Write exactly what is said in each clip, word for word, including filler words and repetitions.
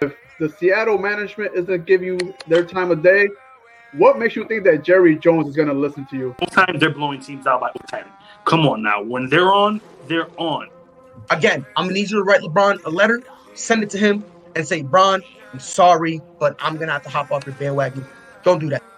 The Seattle management isn't give you their time of day. What makes you think that Jerry Jones is going to listen to you? Sometimes they're blowing teams out by ten. Come on now. When they're on, they're on. Again, I'm going to need you to write LeBron a letter, send it to him, and say, Bron, I'm sorry, but I'm going to have to hop off your bandwagon. Don't do that.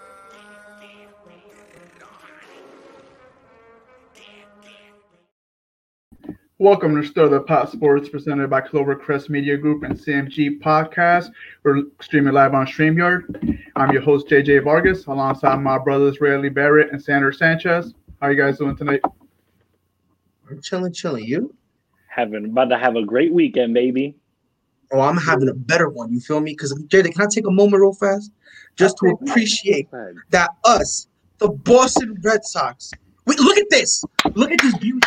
Welcome to Stir the Pot Sports, presented by Clovercrest Media Group and C M G Podcast. We're streaming live on StreamYard. I'm your host, J J Vargas, alongside my brothers, Rayleigh Barrett and Sandra Sanchez. How are you guys doing tonight? I'm chilling, chilling. You? Having about to have a great weekend, baby. Oh, I'm having a better one. You feel me? Because, J J, can I take a moment real fast? Just to appreciate that us, the Boston Red Sox, wait, look at this. Look at this beauty.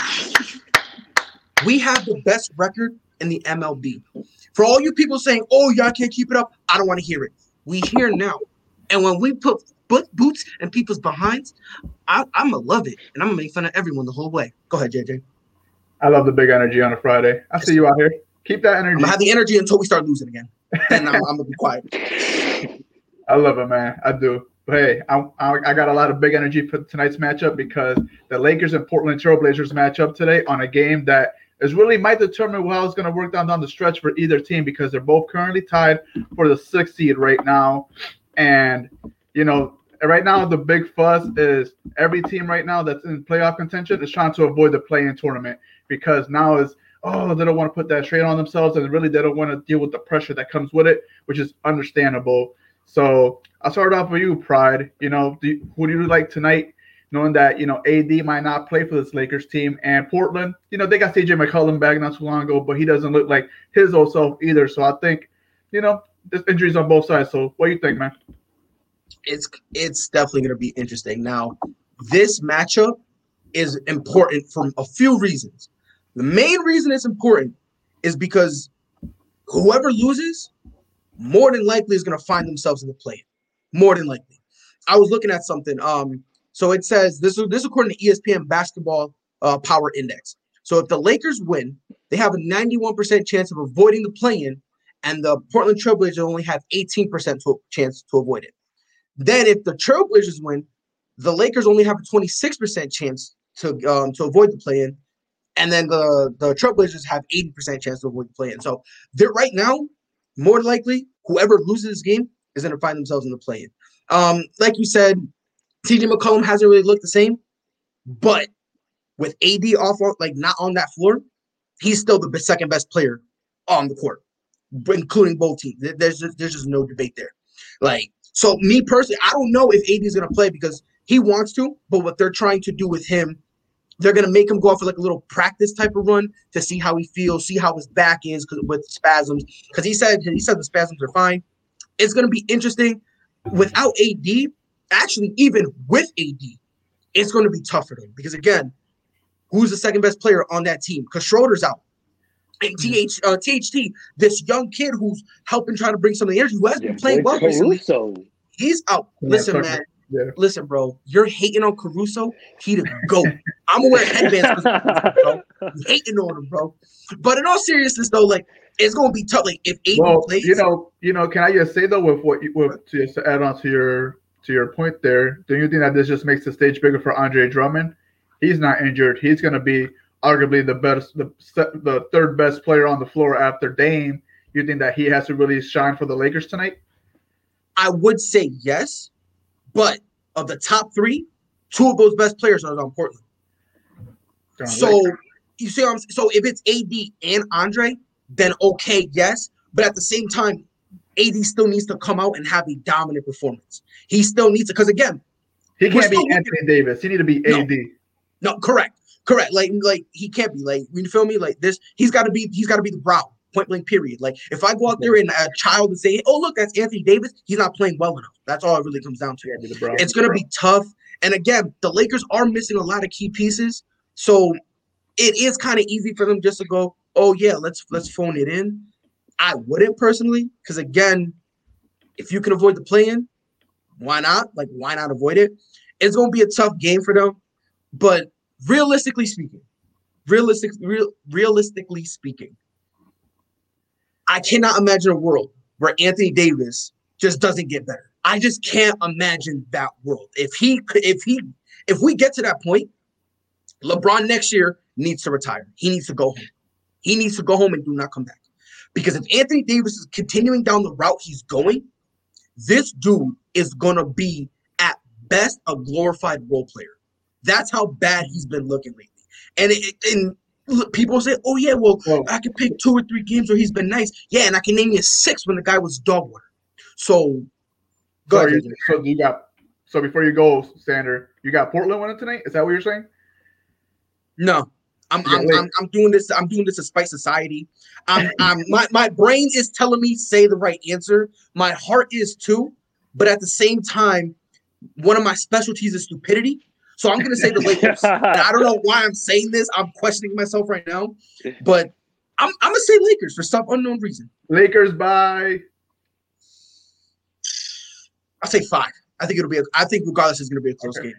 We have the best record in the M L B. For all you people saying, oh, y'all can't keep it up, I don't want to hear it. We here now. And when we put boots in people's behinds, I, I'm going to love it. And I'm going to make fun of everyone the whole way. Go ahead, J J. I love the big energy on a Friday. I see you out here. Keep that energy. I'm going to have the energy until we start losing again. And I'm, I'm going to be quiet. I love it, man. I do. But hey, I, I, I got a lot of big energy for tonight's matchup because the Lakers and Portland Trailblazers match up today on a game that is really might determine how it's going to work down down the stretch for either team because they're both currently tied for the sixth seed right now. And, you know, right now the big fuss is every team right now that's in playoff contention is trying to avoid the play-in tournament because now is, oh, they don't want to put that strain on themselves and really they don't want to deal with the pressure that comes with it, which is understandable. So I'll start off with you, Pride. You know, do you, who do you like tonight? Knowing that, you know, A D might not play for this Lakers team and Portland, you know, they got C J McCollum back not too long ago, but he doesn't look like his old self either. So I think, you know, there's injuries on both sides. So what do you think, man? It's it's definitely going to be interesting. Now, this matchup is important for a few reasons. The main reason it's important is because whoever loses, more than likely is going to find themselves in the play. More than likely. I was looking at something. Um, So it says this is this according to E S P N Basketball uh, Power Index. So if the Lakers win, they have a ninety-one percent chance of avoiding the play-in, and the Portland Trailblazers only have eighteen percent to, chance to avoid it. Then if the Trailblazers win, the Lakers only have a twenty-six percent chance to um, to avoid the play-in, and then the, the Trailblazers have eighty percent chance to avoid the play-in. So they're right now, more likely, whoever loses this game is going to find themselves in the play-in. Um, like you said, C J McCollum hasn't really looked the same, but with A D off, like not on that floor, he's still the second best player on the court, including both teams. There's just, there's just no debate there. Like, so me personally, I don't know if A D is going to play because he wants to, but what they're trying to do with him, they're going to make him go off for like a little practice type of run to see how he feels, see how his back is with spasms. Because he said he said the spasms are fine. It's going to be interesting. Without A D, actually, even with A D, it's going to be tough for them because, again, who's the second best player on that team? Because Schroeder's out. And T H, uh, T H T, this young kid who's helping try to bring some of the energy, who has been Yeah, playing well recently, Caruso. he's out. Yeah, Listen, fuck man. it. Yeah. Listen, bro. You're hating on Caruso. He the GOAT. I'm going to wear headbands for Caruso, bro. You hating on him, bro. But in all seriousness, though, like, it's going to be tough. Like, if A D Well, plays. you know, you know, can I just say, though, with what you, with, to, just to add on to your to your point there, do you think that this just makes the stage bigger for Andre Drummond? He's not injured. He's going to be arguably the best, the the third best player on the floor after Dame. You think that he has to really shine for the Lakers tonight? I would say yes, but of the top three, two of those best players are on Portland. Darn So Lakers. you see what I'm saying? So if it's A D and Andre, then okay, yes. But at the same time, A D still needs to come out and have a dominant performance. He still needs to, because again, he we're can't be still looking- Anthony Davis. He need to be No. A D. No, correct, correct. Like, like he can't be like you feel me? Like this, he's got to be, he's got to be the Brown. Point blank. Period. Like if I go out there and a child and say, "Oh, look, that's Anthony Davis," he's not playing well enough. That's all it really comes down to. Be the Brown. It's going to be tough. And again, the Lakers are missing a lot of key pieces, so it is kind of easy for them just to go, "Oh yeah, let's let's phone it in." I wouldn't personally, because again, if you can avoid the play-in, why not? Like, why not avoid it? It's going to be a tough game for them, but realistically speaking, realistic, real, realistically speaking, I cannot imagine a world where Anthony Davis just doesn't get better. I just can't imagine that world. If he, if he, if we get to that point, LeBron next year needs to retire. He needs to go home. He needs to go home and do not come back. Because if Anthony Davis is continuing down the route he's going, this dude is going to be, at best, a glorified role player. That's how bad he's been looking lately. And, it, and look, people say, oh, yeah, well, well, I can pick two or three games where he's been nice. Yeah, and I can name you six when the guy was dog water. So, go so ahead. You, so, you got, so before you go, Sander, you got Portland winning tonight? Is that what you're saying? No. I'm, I'm, I'm I'm doing this. I'm doing this to spite society. I'm I'm my, my brain is telling me say the right answer. My heart is too, but at the same time, one of my specialties is stupidity. So I'm gonna say the Lakers. And I don't know why I'm saying this. I'm questioning myself right now, but I'm I'm gonna say Lakers for some unknown reason. Lakers by. I'll say five. I think it'll be. A, I think regardless, it's gonna be a close okay. game.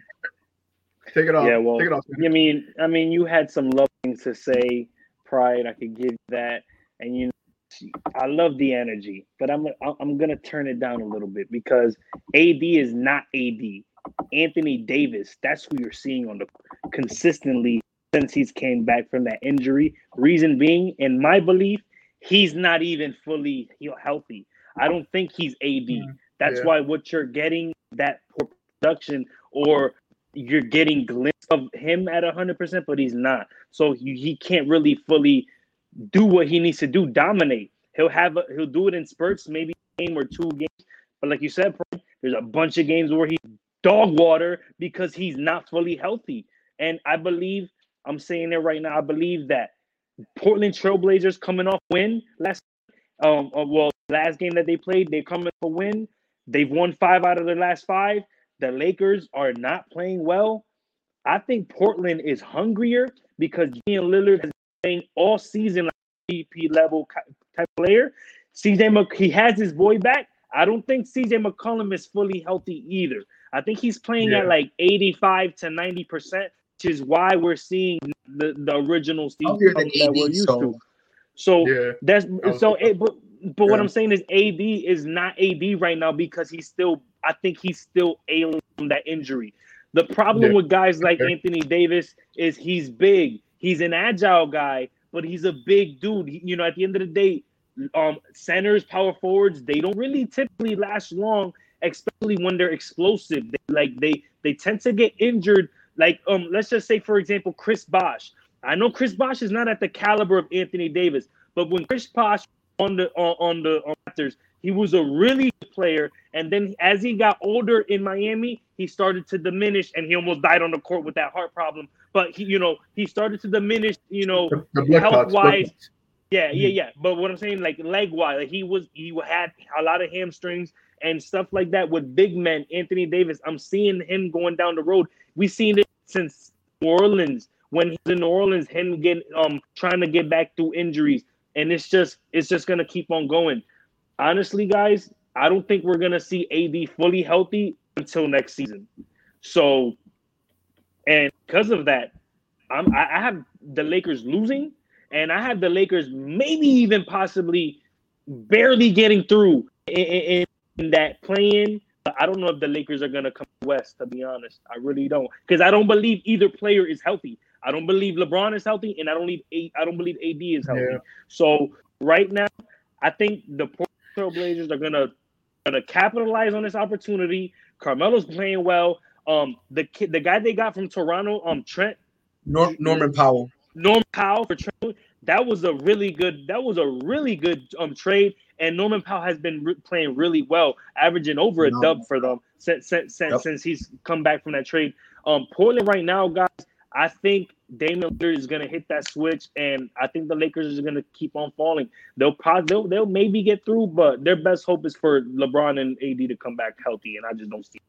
Take it off. Yeah, well, Take it off. I mean, I mean, you had some love things to say, Pride. I could give you that, and you know, I love the energy, but I'm I'm gonna turn it down a little bit because A D is not A D. Anthony Davis, that's who you're seeing on the consistently since he's came back from that injury. Reason being, in my belief, he's not even fully healthy. I don't think he's A D. That's yeah. why what you're getting that poor production or you're getting glimpse of him at one hundred percent, but he's not. So he, he can't really fully do what he needs to do, dominate. He'll have a, he'll do it in spurts, maybe a game or two games. But like you said, there's a bunch of games where he's dog water because he's not fully healthy. And I believe, I'm saying it right now, I believe that Portland Trailblazers coming off win last um uh, well last game that they played, they're coming for win. They've won five out of their last five. The Lakers are not playing well. I think Portland is hungrier because Damian Lillard has been playing all season like a M V P level type player. C J Mc, he has his boy back. I don't think C J McCollum is fully healthy either. I think he's playing yeah. at like eighty-five to ninety percent, which is why we're seeing the, the original Steve that we're used so. to. So yeah. that's so. It, but but yeah. what I'm saying is A D is not A D right now because he's still. I think he's still ailing from that injury. The problem yeah. with guys like okay. Anthony Davis is he's big. He's an agile guy, but he's a big dude. He, you know, at the end of the day, um, centers, power forwards, they don't really typically last long, especially when they're explosive. They, like they they tend to get injured. Like um, let's just say, for example, Chris Bosh. I know Chris Bosh is not at the caliber of Anthony Davis, but when Chris Bosh on the on, on the on Raptors, he was a really good player. And then as he got older in Miami, he started to diminish, and he almost died on the court with that heart problem. But he, you know, he started to diminish, you know, health wise. Yeah, yeah, yeah. But what I'm saying, like leg wise, like he was, he had a lot of hamstrings and stuff like that with big men. Anthony Davis, I'm seeing him going down the road. We've seen it since New Orleans. When he's in New Orleans, him getting um trying to get back through injuries, and it's just it's just gonna keep on going. Honestly, guys, I don't think we're gonna see A D fully healthy until next season. So, and because of that, I'm I have the Lakers losing, and I have the Lakers maybe even possibly barely getting through in, in, in that play-in. I don't know if the Lakers are gonna come west. To be honest, I really don't, because I don't believe either player is healthy. I don't believe LeBron is healthy, and I don't believe A, I don't believe A D is healthy. Yeah. So right now, I think the Portland Trail Blazers are gonna gonna capitalize on this opportunity. Carmelo's playing well. Um, the kid, the guy they got from Toronto, um, Trent Nor- Norman Powell. Norman Powell for Trent. That was a really good. That was a really good um trade. And Norman Powell has been re- playing really well, averaging over a no. dub for them since since since, yep. since he's come back from that trade. Um, Portland right now, guys. I think Damian Lillard is going to hit that switch, and I think the Lakers are going to keep on falling. They'll probably they'll, they'll maybe get through, but their best hope is for LeBron and A D to come back healthy, and I just don't see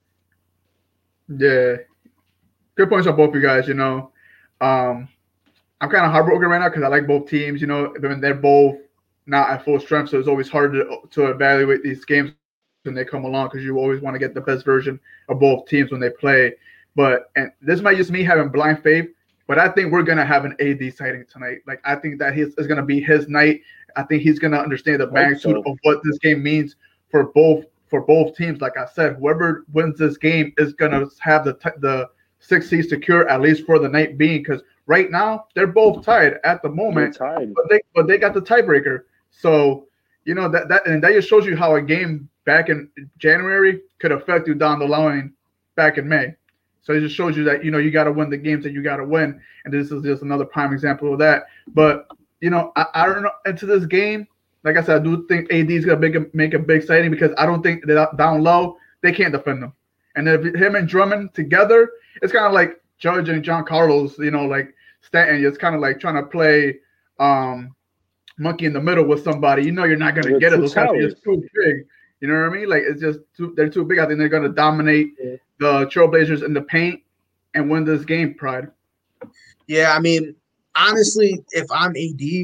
it. Yeah, good points on both you guys. You know, um, I'm kind of heartbroken right now because I like both teams. You know, when they're both not at full strength, so it's always hard to to evaluate these games when they come along because you always want to get the best version of both teams when they play. But and this might just me having blind faith, but I think we're gonna have an A D sighting tonight. Like I think that his is gonna be his night, I think he's going to understand the magnitude so. of what this game means for both for both teams. Like I said, whoever wins this game is going to have the t- the six seed secure, at least for the night being, because right now they're both tied at the moment, tied. but they but they got the tiebreaker. So you know that that and that just shows you how a game back in January could affect you down the line back in May. So it just shows you that, you know, you got to win the games that you got to win. And this is just another prime example of that. But, you know, I, I don't know. Into this game, like I said, I do think A D is going to make a, make a big sighting, because I don't think that down low, they can't defend them. And if him and Drummond together, it's kind of like Judge and John Carlos, you know, like Stanton. It's kind of like trying to play um, monkey in the middle with somebody. You know you're not going to get it. Those guys are just too big. You know what I mean? Like, it's just too, they're too big. I think they're going to dominate yeah. the Trailblazers in the paint and win this game, Pride. Yeah, I mean, honestly, if I'm A D,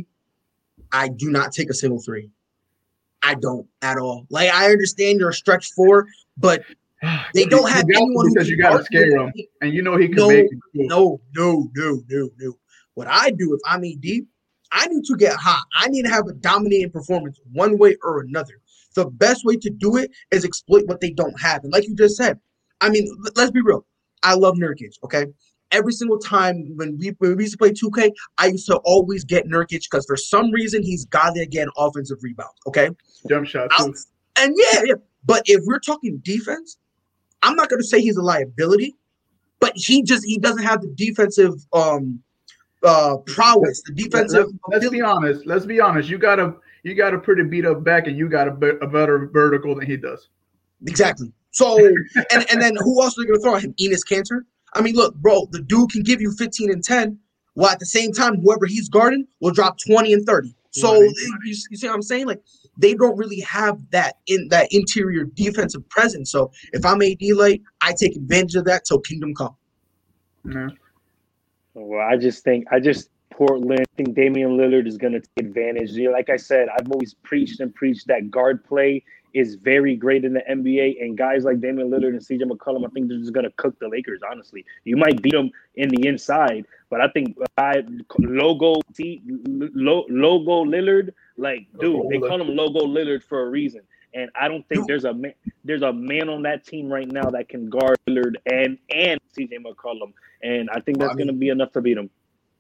I do not take a single three. I don't at all. Like, I understand you're a stretch four, but they don't have anyone because you got to scare him, and you know he can no, make it. No, no, no, no, no. What I do if I'm A D, I need to get hot. I need to have a dominating performance one way or another. The best way to do it is exploit what they don't have. And like you just said, I mean, let's be real. I love Nurkic, okay? Every single time when we, when we used to play two K, I used to always get Nurkic because for some reason he's got to get offensive rebounds, okay? Jump shot, too. And yeah, yeah. But if we're talking defense, I'm not going to say he's a liability, but he just he doesn't have the defensive um uh prowess, the defensive. Let's, let's be honest. Let's be honest. You got a you got a pretty beat up back, and you got a, be- a better vertical than he does. Exactly. So and and then who else are they going to throw at him? Enes Kanter. I mean, look, bro, the dude can give you fifteen and ten, while at the same time, whoever he's guarding will drop twenty and thirty. So right. you, you see what I'm saying? Like, they don't really have that in that interior defensive presence. So if I'm A D late, I take advantage of that till kingdom come. Yeah. Well, I just think I just Portland. I think Damian Lillard is going to take advantage. You know, like I said, I've always preached and preached that guard play is very great in the N B A, and guys like Damian Lillard and C J McCollum, I think they're just going to cook the Lakers. Honestly, you might beat them in the inside, but I think I logo T lo, logo Lillard, like dude, they call him logo Lillard for a reason. And I don't think there's a man, there's a man on that team right now that can guard Lillard and and C J McCollum, and I think that's well, I mean, going to be enough to beat him.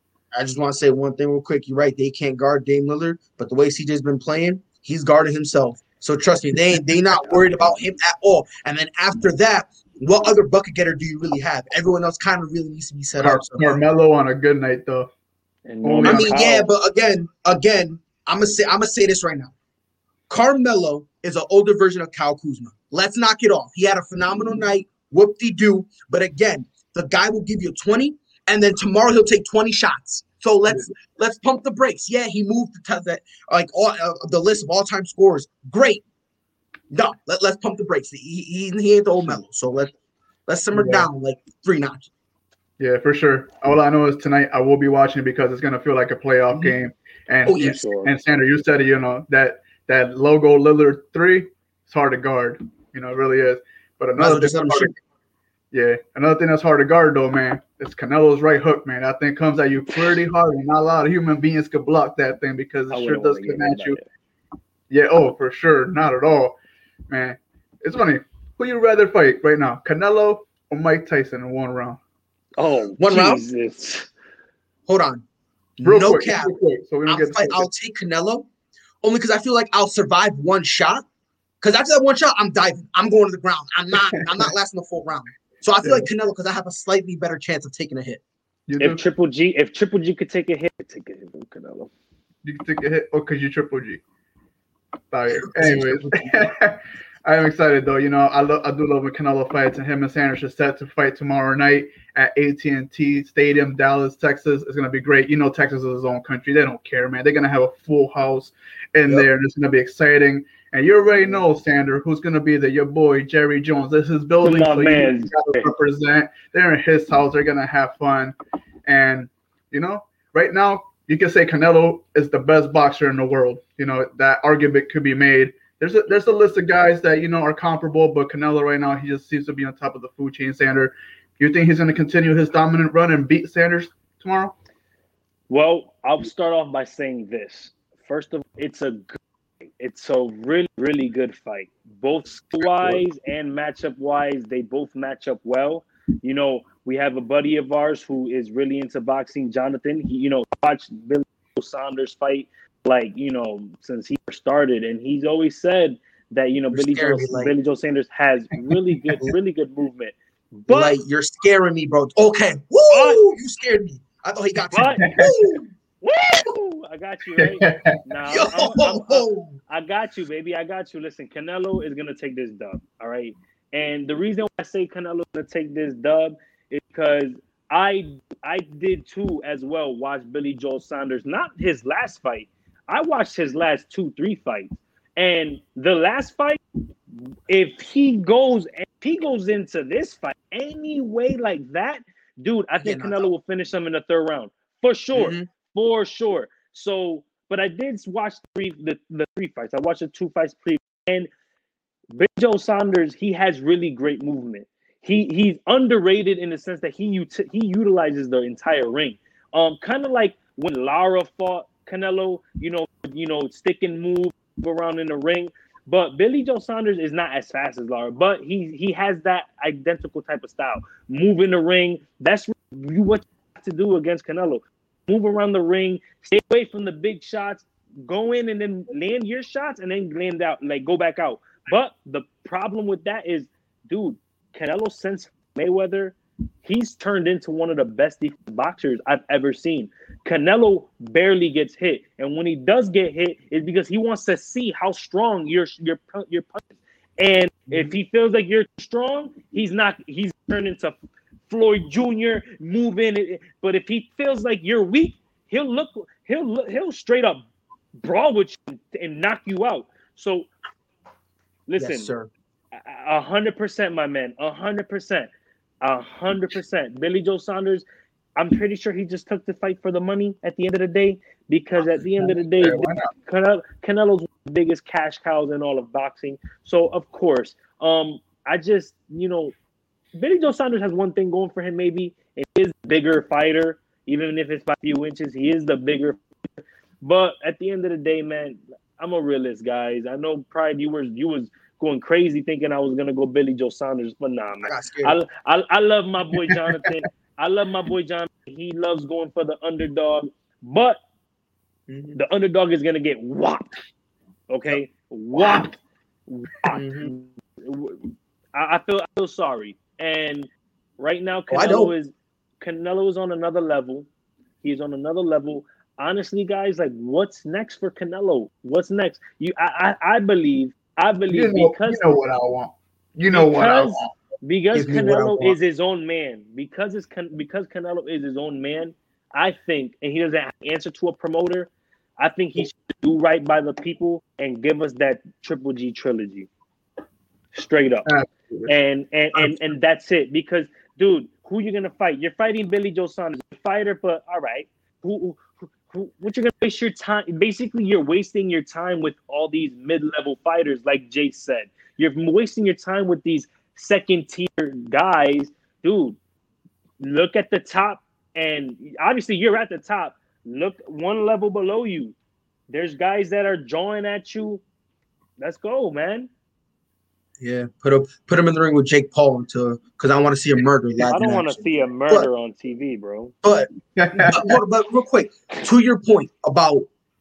I just want to say one thing real quick. You're right; they can't guard Dame Lillard, but the way C J's been playing, he's guarded himself. So trust me, they they not worried about him at all. And then after that, what other bucket getter do you really have? Everyone else kind of really needs to be set Car- up. So. Carmelo on a good night though. And I mean, yeah, but again, again, I'm gonna say I'm gonna say this right now. Carmelo is an older version of Kyle Kuzma. Let's knock it off. He had a phenomenal night. Whoop-de-doo. But again, the guy will give you twenty, and then tomorrow he'll take twenty shots. So let's yeah. let's pump the brakes. Yeah, he moved to that like all uh, the list of all-time scorers. Great. No, let, let's pump the brakes. He he, he ain't the old Melo. So let let's simmer yeah. down like three notches. Yeah, for sure. All I know is tonight I will be watching because it's gonna feel like a playoff mm-hmm. game. And oh, yeah, you, sure. and Sandra, you said it. You know that that logo Lillard three, it's hard to guard. You know, it really is. But another thing, hard to, yeah, another thing that's hard to guard though, man, it's Canelo's right hook, man. That thing comes at you pretty hard, and not a lot of human beings could block that thing because it sure does come at you. It. Yeah, oh, for sure, not at all, man. It's funny. Who you rather fight right now, Canelo or Mike Tyson in one round? Oh, one Jesus. round. Hold on. Real no quick, cap. Real quick, so we don't I'll, get fight, I'll take Canelo only because I feel like I'll survive one shot. Because after that one shot, I'm diving. I'm going to the ground. I'm not. I'm not lasting the full round. So I feel yeah. like Canelo because I have a slightly better chance of taking a hit. You if do? Triple G, if Triple G could take a hit, I'd take a hit from Canelo. You can take a hit, oh, because you Triple G. Right. Anyways, I am excited though. You know, I love. I do love when Canelo fights, and him and Sanders are set to fight tomorrow night at A T and T Stadium, Dallas, Texas. It's gonna be great. You know, Texas is his own country. They don't care, man. They're gonna have a full house in yep. there, and it's gonna be exciting. And you already know, Sander, who's gonna be there. Your boy Jerry Jones. This is his building, My so man. you gotta represent. They're in his house. They're gonna have fun, and you know, right now you can say Canelo is the best boxer in the world. You know, that argument could be made. There's a there's a list of guys that, you know, are comparable, but Canelo right now, he just seems to be on top of the food chain. Sander, do you think he's going to continue his dominant run and beat Sanders tomorrow? Well, I'll start off by saying this. First of all, it's a good fight. It's a really, really good fight. Both skill-wise and matchup-wise, they both match up well. You know, we have a buddy of ours who is really into boxing, Jonathan. He, you know, watched Billy Joe Saunders fight, like, you know, since he started. And he's always said that, you know, You're Billy Joe, scaring me, like- Billy Joe Sanders has really good, really good movement. But like, you're scaring me, bro. Okay. Woo! But- you scared me. I thought he got But- you. Woo! woo, I got you, right? Nah, Yo! I'm- I'm- I'm- I got you, baby. I got you. Listen, Canelo is gonna take this dub. All right. And the reason why I say Canelo's gonna take this dub is because I I did too as well watch Billy Joe Saunders. Not his last fight. I watched his last two, three fights. And the last fight, if he goes if he goes into this fight any way like that, dude, I think Yeah, no, Canelo no. will finish him in the third round. For sure. Mhm. For sure. So, but I did watch three, the, the three fights. I watched the two fights pre and Big Joe Saunders, he has really great movement. He he's underrated in the sense that he ut- he utilizes the entire ring. Um, kind of like when Lara fought Canelo, you know, you know, stick and move around in the ring. But Billy Joe Saunders is not as fast as Lara, but he he has that identical type of style. Move in the ring. That's you what you have to do against Canelo. Move around the ring, stay away from the big shots, go in and then land your shots and then land out, like go back out. But the problem with that is, dude, Canelo since Mayweather, he's turned into one of the best boxers I've ever seen. Canelo barely gets hit, and when he does get hit, it's because he wants to see how strong your your your punch is. And if he feels like you're strong, he's not. He's turned into Floyd Junior moving. But if he feels like you're weak, he'll look. He'll look, he'll straight up brawl with you and knock you out. So. Listen, Yes, sir. a hundred percent, my man, a hundred percent, a hundred percent. Billy Joe Saunders, I'm pretty sure he just took the fight for the money at the end of the day, because at the end of the day, Yeah, why not? Canelo, Canelo's one of the biggest cash cows in all of boxing. So of course, um, I just, you know, Billy Joe Saunders has one thing going for him. Maybe he is a bigger fighter, even if it's by a few inches. He is the bigger. But at the end of the day, man, I'm a realist, guys. I know Pride, you were you was going crazy thinking I was gonna go Billy Joe Saunders, but nah, I man. got scared. I, I I love my boy Jonathan. I love my boy Jonathan. He loves going for the underdog, but Mhm. the underdog is gonna get whopped. Okay, whopped. Whopped. Mhm. I, I feel I feel sorry. And right now, Oh, I Canelo don't. is Canelo is on another level. He's on another level. Honestly, guys, like, what's next for Canelo? What's next? You, I, I, I believe, I believe You know, because you know what I want. You know what I because- want. because Give me what I Canelo want. is his own man. Because it's Can- because Canelo is his own man. I think, and he doesn't have to answer to a promoter. I think he should do right by the people and give us that Triple G trilogy, straight up. Absolutely. And and and and that's it. Because, dude, who you gonna fight? You're fighting Billy Joe Saunders, a fighter, but all right, who, who, who what you're gonna waste your time? Basically, you're wasting your time with all these mid-level fighters, like Jay said. You're wasting your time with these second-tier guys, dude. Look at the top, and obviously you're at the top. Look one level below you. There's guys that are jawing at you. Let's go, man. Yeah, put him put him in the ring with Jake Paul to because I want to see a murder. live I don't in want to action. see a murder on T V, bro. But but, but but real quick, to your point about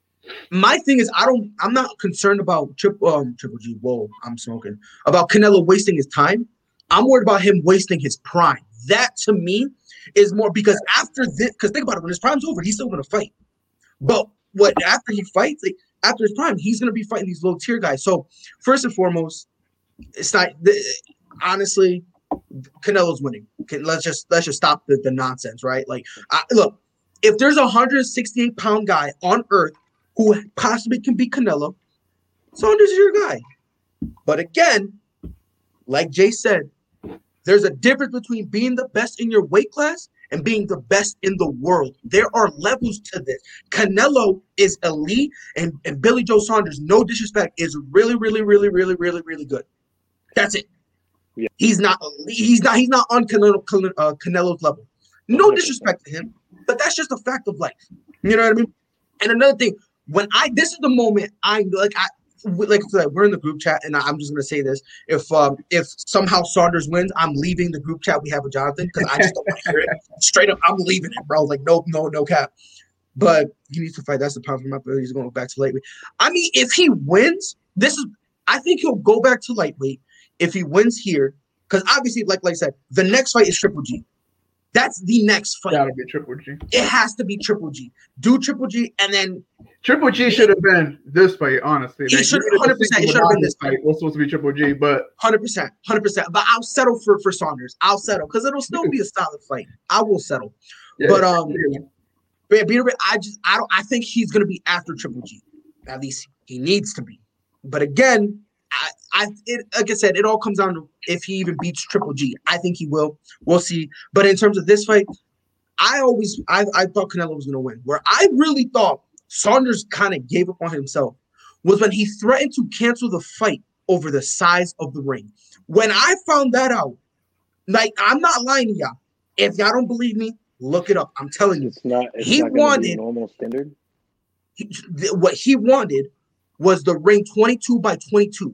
my thing is I don't I'm not concerned about triple um Triple G. Whoa, I'm smoking about Canelo wasting his time. I'm worried about him wasting his prime. That to me is more because after this, because think about it, when his prime's over, he's still gonna fight. But what after he fights, like, after his prime, he's gonna be fighting these little tier guys. So first and foremost, it's not honestly. Canelo's winning. Okay, let's just let's just stop the, the nonsense, right? Like, I, look, if there's a one hundred sixty-eight pound guy on earth who possibly can beat Canelo, Saunders is your guy. But again, like Jay said, there's a difference between being the best in your weight class and being the best in the world. There are levels to this. Canelo is elite, and, and Billy Joe Saunders, no disrespect, is really, really, really, really, really, really good. That's it. Yeah. He's not. He's not. He's not on Canelo, uh, Canelo's level. No disrespect to him, but that's just a fact of life. You know what I mean? And another thing, when I this is the moment I like I like I said, we're in the group chat, and I'm just gonna say this: if um if somehow Saunders wins, I'm leaving the group chat we have with Jonathan because I just don't want to hear it. Straight up, I'm leaving it, bro. Like no, no, no cap. But he needs to fight. That's the problem for my ability. He's going back to lightweight. I mean, if he wins, this is. I think he'll go back to lightweight if he wins here, because obviously, like like I said, the next fight is Triple G. That's the next fight. Gotta be Triple G. It has to be Triple G. Do Triple G, and then Triple G should have been this fight. Honestly, he should one hundred percent. It should have been this fight. It was supposed to be Triple G, but one hundred percent, one hundred percent. But I'll settle for for Saunders. I'll settle because it'll still be a solid fight. I will settle. Yeah, but um, yeah, I just I don't. I think he's gonna be after Triple G. At least he needs to be. But again, I, I it, like I said, it all comes down to if he even beats Triple G. I think he will. We'll see. But in terms of this fight, I always I, I thought Canelo was gonna win. Where I really thought Saunders kind of gave up on himself was when he threatened to cancel the fight over the size of the ring. When I found that out, like I'm not lying to y'all. If y'all don't believe me, look it up. I'm telling you. It's not. It's he not wanted be normal standard. He, th- what he wanted was the ring twenty-two by twenty-two.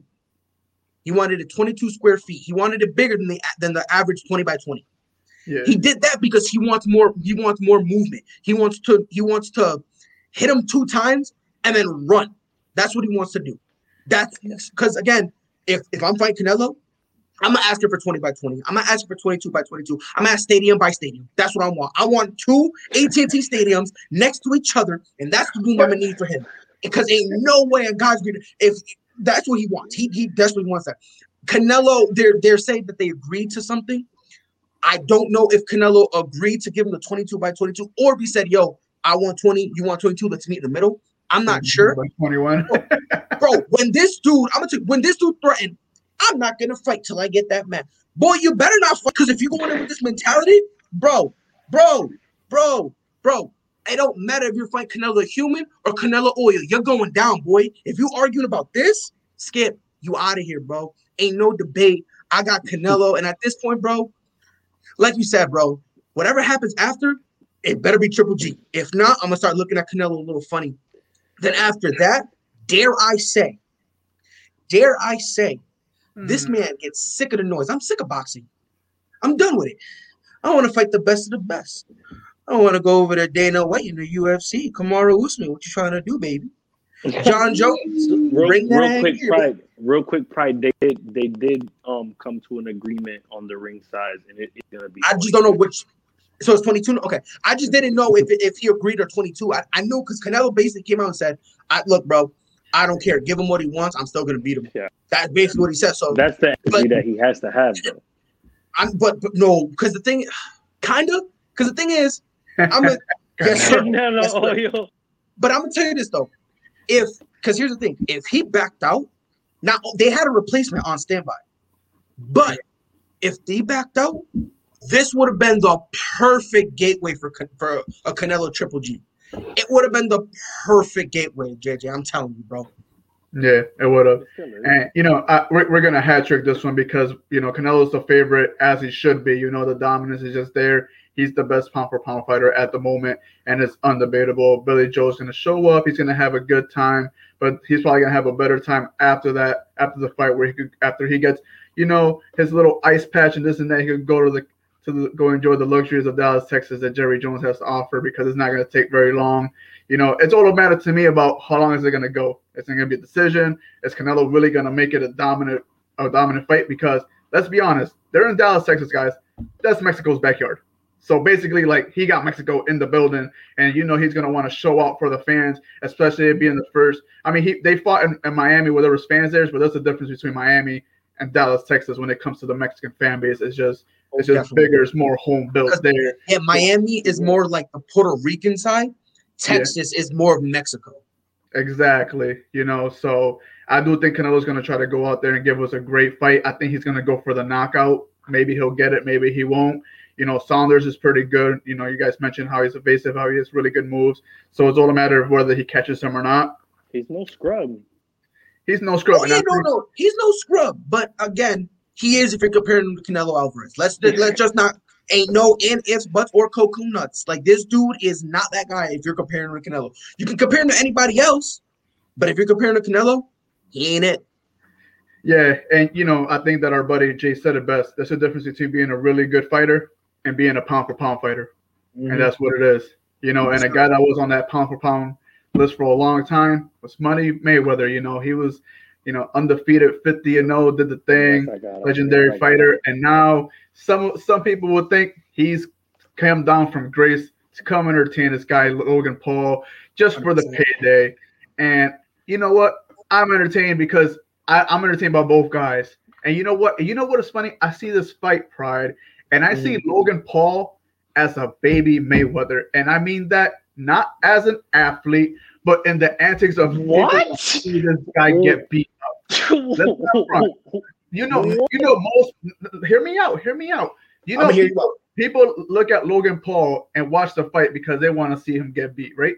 He wanted it twenty-two square feet. He wanted it bigger than the than the average twenty by twenty. Yeah. He did that because he wants more. He wants more movement. He wants to. He wants to hit him two times and then run. That's what he wants to do. That's because again, if if I'm fighting Canelo, I'm gonna ask him for twenty by twenty. I'm gonna ask him for twenty-two by twenty-two. I'm gonna ask stadium by stadium. That's what I want. I want two A T and T stadiums next to each other, and that's the room I'm gonna need for him. Because ain't no way in God's green if that's what he wants. He he desperately wants that. Canelo, they're they're saying that they agreed to something. I don't know if Canelo agreed to give him the twenty-two by twenty-two, or if he said, "Yo, I want twenty, you want twenty-two. Let's meet in the middle." I'm not sure. twenty-one. bro, bro, when this dude, I'm gonna tell you, when this dude threatened, I'm not gonna fight till I get that man. Boy, you better not fight, because if you go in with this mentality, bro, bro, bro, bro. It don't matter if you're fighting Canelo human or Canelo oil. You're going down, boy. If you arguing about this, Skip, you out of here, bro. Ain't no debate. I got Canelo, and at this point, bro, like you said, bro, whatever happens after, it better be Triple G. If not, I'm gonna start looking at Canelo a little funny. Then after that, dare I say, dare I say, mm-hmm. this man gets sick of the noise. I'm sick of boxing. I'm done with it. I want to fight the best of the best. I want to go over to Dana White in the U F C. Kamaru Usman, what you trying to do, baby? John Jones, real, bring that real quick, here, pride. Real quick, pride. They did, they did um come to an agreement on the ring size, and it, it's gonna be. I just don't know which. So it's twenty-two. Okay, I just didn't know if if he agreed or twenty-two. I, I knew because Canelo basically came out and said, "I look, bro, I don't care. Give him what he wants. I'm still gonna beat him." Yeah, that's basically what he said. So that's the energy that he has to have, though. I'm, but, but no, because the thing, kind of, because the thing is. I'm a yes, sir. no, no, yes, sir. oh, yo. But I'm gonna tell you this though, if because here's the thing, if he backed out, now they had a replacement on standby, but if they backed out, this would have been the perfect gateway for for a Canelo Triple G. It would have been the perfect gateway, J J. I'm telling you, bro. Yeah, it would have. And, you know, I, we're, we're going to hat trick this one because, you know, Canelo's the favorite as he should be. You know, the dominance is just there. He's the best pound for pound fighter at the moment, and it's undebatable. Billy Joe's going to show up. He's going to have a good time, but he's probably going to have a better time after that, after the fight, where he could, after he gets, you know, his little ice patch and this and that, he could go to the to the, go enjoy the luxuries of Dallas, Texas that Jerry Jones has to offer because it's not going to take very long. You know, it's all a matter to me about how long is it going to go. It's going to be a decision. Is Canelo really going to make it a dominant a dominant fight? Because let's be honest, they're in Dallas, Texas, guys. That's Mexico's backyard. So basically, like, he got Mexico in the building, and you know he's going to want to show out for the fans, especially it being the first. I mean, he they fought in, in Miami where there was fans there, but there's a difference between Miami and Dallas, Texas when it comes to the Mexican fan base. It's just it's just Definitely. bigger. It's more home built there. Yeah, Miami is more like the Puerto Rican side. Texas yeah. is more of Mexico. Exactly. You know, so I do think Canelo's going to try to go out there and give us a great fight. I think he's going to go for the knockout. Maybe he'll get it. Maybe he won't. You know, Saunders is pretty good. You know, you guys mentioned how he's evasive, how he has really good moves. So it's all a matter of whether he catches him or not. He's no scrub. He's no scrub. Oh, yeah, no, no. He's no scrub. But again, he is if you're comparing him to Canelo Alvarez. Let's let's just not Ain't no in ifs, buts, or coconuts. Like this dude is not that guy. If you're comparing him to Canelo, you can compare him to anybody else, but if you're comparing to Canelo, he ain't it. Yeah, and you know, I think that our buddy Jay said it best. There's a difference between being a really good fighter and being a pound for pound fighter, mm-hmm. and that's what it is. You know, and a guy that was on that pound for pound list for a long time was Money Mayweather. You know, he was, you know, undefeated, fifty and oh, did the thing, yes, legendary yes, fighter, and now some some people would think he's come down from grace to come entertain this guy Logan Paul just for the payday. And you know what? I'm entertained because I, I'm entertained by both guys. And you know what? You know what is funny? I see this fight, Pride, and I mm. see Logan Paul as a baby Mayweather. And I mean that not as an athlete, but in the antics of what? See this guy get beat up. You know, you know, most hear me out, hear me out. You know, hear people, you people look at Logan Paul and watch the fight because they want to see him get beat, right?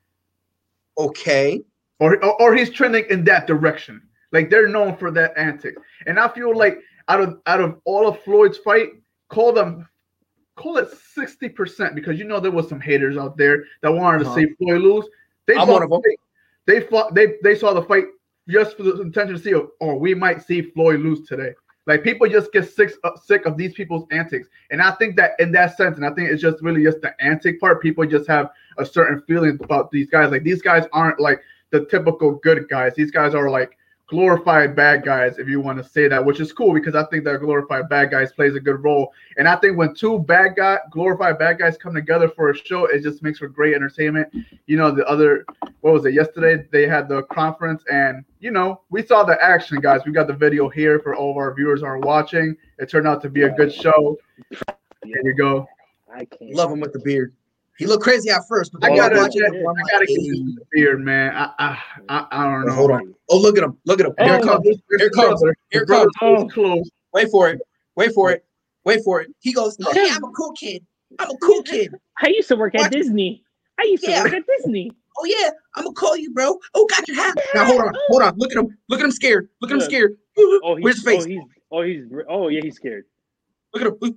Okay. Or, or or he's trending in that direction. Like they're known for that antic. And I feel like out of out of all of Floyd's fight, call them call it sixty percent because you know there was some haters out there that wanted uh-huh. to see Floyd lose. They I'm one of them. They fought they they saw the fight just for the intention to see or oh, we might see Floyd lose today. Like people just get sick uh, sick of these people's antics. And I think that in that sense, and I think it's just really just the antic part, people just have a certain feeling about these guys. Like these guys aren't like the typical good guys. These guys are like glorified bad guys, if you want to say that, which is cool because I think that glorified bad guys plays a good role. And I think when two bad guy, glorified bad guys come together for a show, it just makes for great entertainment. You know, the other, what was it, yesterday they had the conference and, you know, we saw the action, guys. We got the video here for all of our viewers who are watching. It turned out to be a good show. There you go. I can't love him with the beard. He looked crazy at first, but I gotta, I gotta get the beard, man. I, I, I, I don't know. Hold on. Oh, look at him! Look at him! Here it comes! Here it comes! Here it comes! Oh. Close. Wait for it! Wait for it! Wait for it! He goes, "Oh, yeah, I'm a cool kid. I'm a cool kid. I used to work at Watch. Disney. I used to Yeah. work at Disney. Oh yeah, I'm gonna call you, bro. Oh, got your hat. Now hold on, hold on. Look at him. Look at him scared. Look at him scared. Oh, he's, where's his face? Oh, he's, oh, he's, oh, yeah, he's scared. Look at him.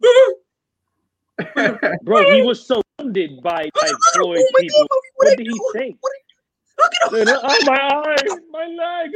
Bro, he was surrounded by, by Floyd oh people. God, what, what did he say? What Look at him. Oh, my eye, my leg.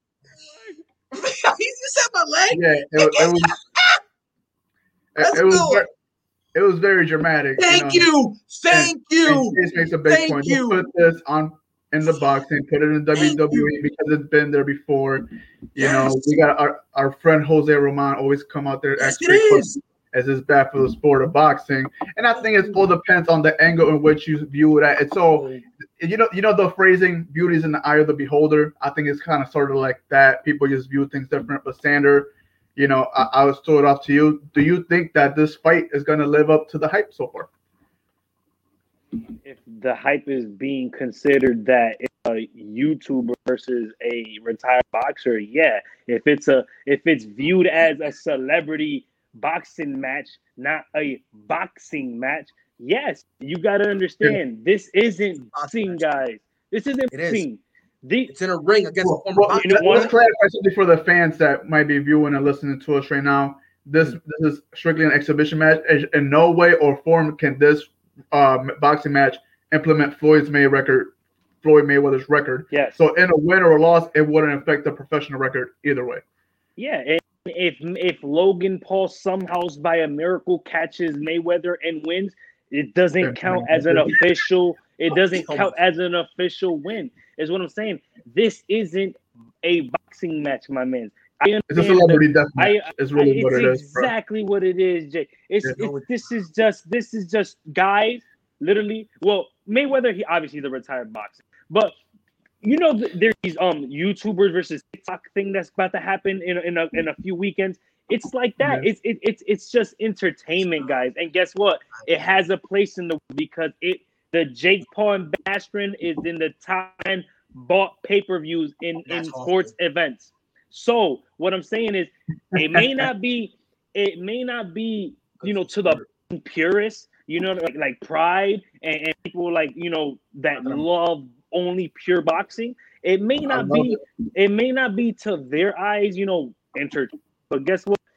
You said my leg? Yeah, it, it was. Let's it was. go. Very, it was very dramatic. Thank you. Know? you. Thank and, you. And Chase makes a big Thank point. you. We'll put this on in the boxing, put it in W W E you. because it's been there before. You Yes. know, we got our, our friend Jose Roman always come out there Yes, as it is. as it's bad for the sport of boxing. And I think it all depends on the angle in which you view it at. It's all you know, you know the phrasing beauty is in the eye of the beholder. I think it's kind of sort of like that. People just view things different. But Sander, you know, I, I was throw it off to you. Do you think that this fight is gonna live up to the hype so far? If the hype is being considered that it's a YouTuber versus a retired boxer, yeah. If it's a if it's viewed as a celebrity boxing match, not a boxing match, yes. You gotta understand this isn't boxing, guys. This isn't It is. boxing. The, It's in a ring against Well, a former well, boxer. you know let's what? clarify something for the fans that might be viewing and listening to us right now. This Mm-hmm. this is strictly an exhibition match. In no way or form can this um, boxing match implement Floyd's May record, Floyd Mayweather's record. yes. So in a win or a loss, it wouldn't affect the professional record either way. Yeah, and if if Logan Paul somehow by a miracle catches Mayweather and wins, it doesn't count as an official. It doesn't count as an official win. Is what I'm saying. This isn't a boxing match, my man. I It's a celebrity death match. I, It's really I, what it's it is, bro. exactly what it is, Jay. It's, Yeah, no, it's this is just this is just guys, literally. Well, Mayweather, he obviously the retired boxer, but you know th- there's these um YouTubers versus TikTok thing that's about to happen in a, in a in a few weekends. It's like that. Yeah. It's it, it's it's just entertainment, guys. And guess what? It has a place in the because it the Jake Paul and Bastian is in the top ten bought pay-per-views in in That's awesome. sports events. So what I'm saying is, it may not be, it may not be, you know, to the purists, you know, like like Pride and, and people like you know that love only pure boxing. It may not be, it. it may not be to their eyes, you know, entertaining. But guess what?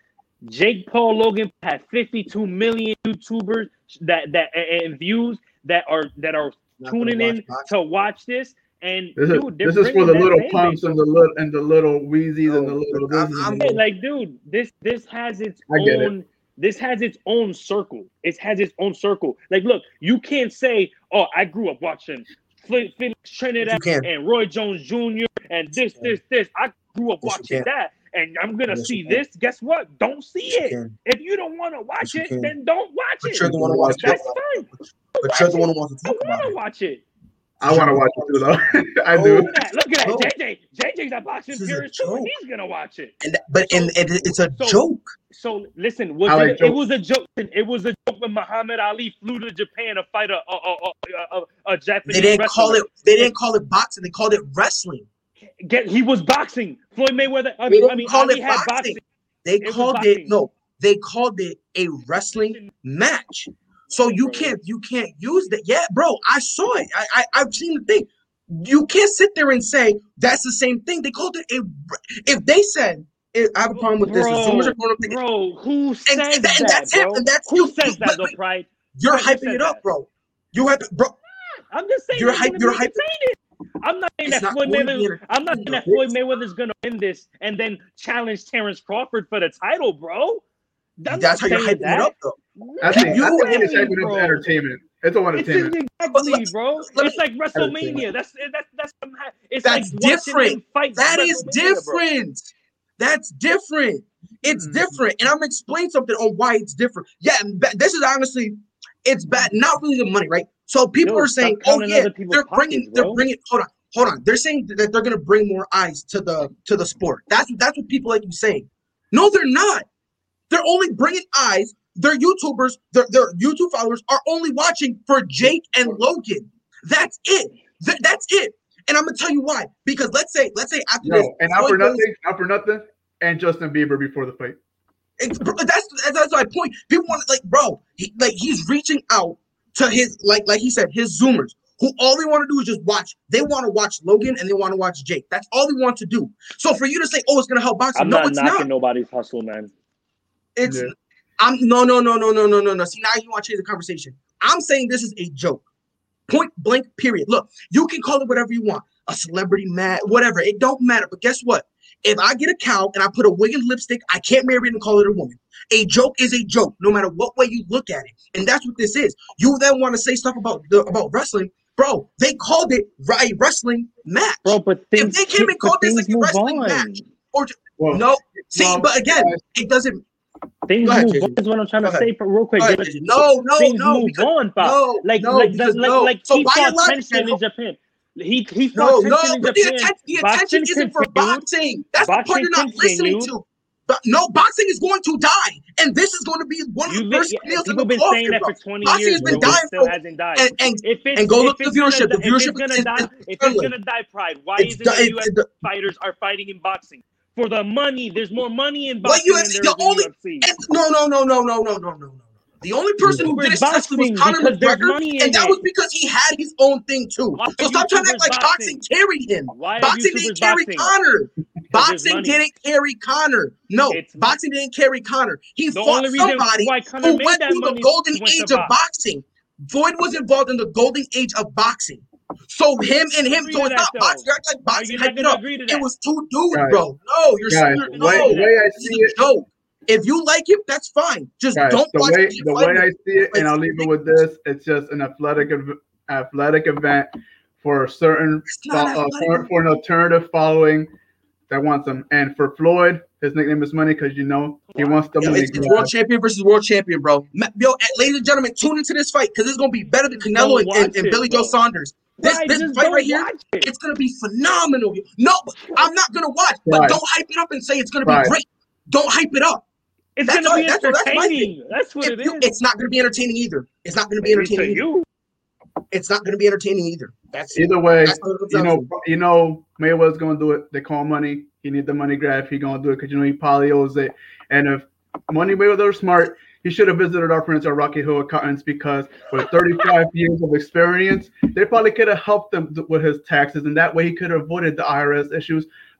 Jake Paul Logan had fifty-two million YouTubers that that and views that are that are Not tuning gonna in watch boxing. to watch this. And This is, dude, they're this is for bringing the that little fan pumps base and the over. little and the little Wheezies and the No, little I'm- this I'm- and the Yeah, like, dude, this this has its I get it. own. This has its own circle. It has its own circle. Like, look, you can't say, "Oh, I grew up watching Felix You Trinidad can. and Roy Jones Junior and this, Yes, you this, this." I grew up Yes, you watching can. that, and I'm gonna Yes, see you can. this. Guess what? Don't see Yes, you it. can. If you don't want to watch Yes, you it, can. then don't watch But it. you're the one who wants to That's talk about fine. it. But you're the one who wants to I talk about want to it. watch it. I want to watch it too, though. I No. do. Look at that. Look at No. that. J J. J J's a boxing This is a purist too, and joke. he's gonna watch it. And but and, and it's a So- joke. So listen, was I like it, it jokes. was a joke. It was a joke when Muhammad Ali flew to Japan to fight a a, a, a, a, a Japanese They didn't wrestler. call it. They didn't call it boxing. They called it wrestling. Get he was boxing. Floyd Mayweather. I They mean, I didn't mean call Ali it had boxing. boxing. They was called boxing. it no. They called it a wrestling match. So you Bro. can't you can't use that. Yeah, bro, I saw it. I, I I've seen the thing. You can't sit there and say that's the same thing. They called it a. If they said, I have a problem with this. The Bro, Zoomers are going up thinking, bro, who and, says and, that, and that, that's bro? it. And that's Who you, says you, that, but- though, but Pride? You're Who hyping says it up, that? bro. You have bro. I'm just saying. You're that's hype- gonna you're be hyping- entertaining. I'm not saying It's that not Floyd going to be Mayweather. I'm not saying that Floyd Mayweather's gonna win this and then challenge Terrence Crawford for the title, bro. I'm That's how not you're saying hyping that. it up, though. I think, You I think and- it's hyping up bro. the entertainment. It's all It's entertainment. exactly, let- bro. let It's me- like WrestleMania. That's that's that's it's That's like watching different. him fight That is WrestleMania, bro. different. That's different. It's Mm. different. And I'm gonna explain something on why it's different. Yeah, and ba- this is honestly, it's bad. Not really the money, right? So people Dude, are saying, stop oh counting yeah, other people's they're bringing, pockets, they're bro. bringing. Hold on, hold on. They're saying that they're gonna bring more eyes to the to the sport. That's that's what people like you saying. No, they're not. They're only bringing eyes. Their YouTubers, their, their YouTube followers are only watching for Jake and Logan. That's it. Th- that's it. And I'm gonna tell you why. Because let's say, let's say after this, No, and not Floyd for goes- nothing, not for nothing, and Justin Bieber before the fight. It's, bro, that's that's my point. People want like, bro, he, like he's reaching out to his like like he said, his Zoomers who all they want to do is just watch. They want to watch Logan and they want to watch Jake. That's all they want to do. So for you to say, oh, it's gonna help boxing, I'm no, not it's knocking not. nobody's hustle, man. It's Yeah. I'm no no no no no no no no. See, now you want to change the conversation. I'm saying this is a joke. Point blank. Period. Look, you can call it whatever you want. A celebrity mat, whatever. It don't matter. But guess what? If I get a cow and I put a wig and lipstick, I can't marry it and call it a woman. A joke is a joke, no matter what way you look at it. And that's what this is. You then want to say stuff about the about wrestling, bro. They called it a wrestling match. Bro, but If things, they came and but called this things like a move wrestling on. match, or Well, no, see, well, but again, guys, it doesn't. Things Go ahead, move J J. on is what I'm trying Go to ahead. say for real quick. Go ahead, Give J J. it- No, no, things no, move because, on, Pop. no, like no, like because like, no. like So he by your fought logic, Tenshin then, in Japan. He he No, fought no, Tenshin in but the Japan. attention, the Boxing attention isn't for continued. boxing. That's the part Boxing you're not listening continued. to. But no, boxing is going to die, and this is going to be one of You the li- first yeah, meals in people the been coffin, saying that bro. for twenty Boxing years, has been bro. It dying, still bro. hasn't died. And and If it's and go if look at it's the gonna viewership. die- The viewership if it's gonna is- die, is if it's dwindling. gonna die, Pride. Why It's is it di- that it- U F C it- fighters are fighting in boxing? For the money. There's more money in What boxing U than F C? there is The in only U F C. it's, no no no no no no no no no. The only person who YouTubers did it successfully was boxing Conor because there's McGregor, money in and that it. was because he had his own thing too. Why So are stop trying to act YouTubers like boxing? boxing carried him. Why are Boxing YouTubers didn't carry boxing? Conor. there's Boxing money. didn't carry Conor. No, It's- boxing didn't carry Conor. He The fought only reason somebody why Conor who made went that through the money golden is he went age to of box. boxing. Floyd was involved in the golden age of boxing. So him and him, Agree so to it's that, not though. boxing. You're acting like Are boxing you not hyped it gonna up. agree to It that? was two dudes, Guys, bro. No, you're guys, you're, the no. way, the way I This see is a it, joke. If you like it, that's fine. Just guys, don't the watch way it. the way I see it, and I'll leave it with this: it's just an athletic ev- athletic event for a certain It's not uh, athletic. for, for an alternative following that wants them. And for Floyd, his nickname is Money because you know he wants the Yo, money. it's, it's grab. world champion versus world champion, bro. Ma- Yo, eh, ladies and gentlemen, tune into this fight because it's gonna be better than Canelo Don't and, watch and, and it, Billy bro. Joe Saunders. This Right, this just fight don't right here, watch it. it's gonna be phenomenal. No, I'm not gonna watch, but Right. don't hype it up and say it's gonna be Right. great. Don't hype it up. It's That's gonna all- be that's what- that's my entertaining. That's what If it you- is. it's not gonna be entertaining either. It's not gonna be Maybe to entertaining. Either. you. It's not gonna be entertaining either. That's it. Either way, That's what it comes you down know, to. you know, Mayweather's gonna do it. They call money. He need the money grab. He gonna do it because you know he probably owes it. And if Money Mayweather was smart, he should have visited our friends at Rocky Hill Accountants because with thirty-five years of experience, they probably could have helped him with his taxes, and that way he could have avoided the I R S issues.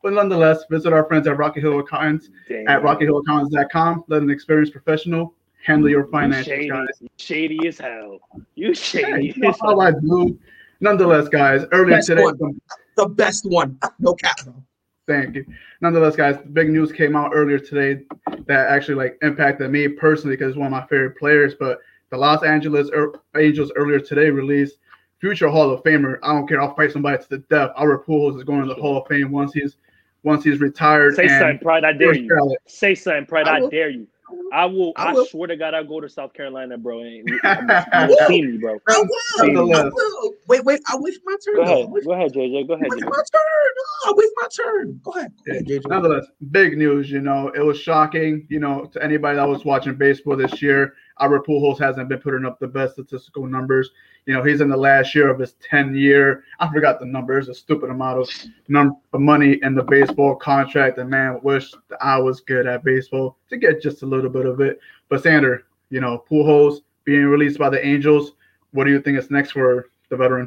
But nonetheless, visit our friends at Rocky Hill Accountants Damn. at rocky hill accountants dot com. Let an experienced professional handle your You finances, shady, guys. you shady as hell. You Hey, shady you know as how hell. I do. Nonetheless, guys, earlier Best today, one. some The best one. No cap, bro. Thank you. Nonetheless, guys, big news came out earlier today that actually like impacted me personally because it's one of my favorite players. But the Los Angeles Angels earlier today released future Hall of Famer. I don't care. I'll fight somebody to the death. Albert Pujols is going to the Hall of Fame once he's once he's retired. Say and something, Pride. I dare you. ballot. Say something, Pride. I I, will. dare you. I will. I I, will. swear to God, I'll go to South Carolina, bro. And you won't see me, bro. I will. I Nonetheless. will. Wait, wait. I wait for my turn. Go though. ahead. I wait, Go ahead, J J. Go ahead, wait J for J. my turn. No, I wait for my turn. Go ahead. Go ahead, J J. Nonetheless, big news. You know, it was shocking. You know, to anybody that was watching baseball this year, Albert Pujols hasn't been putting up the best statistical numbers. You know, he's in the last year of his ten-year. I forgot the numbers. A stupid amount of num- of money in the baseball contract. And man, wish I was good at baseball to get just a little bit of it. But Sander, you know, Pujols being released by the Angels. What do you think is next for the veteran?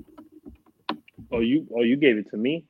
Oh, you. Oh, you gave it to me.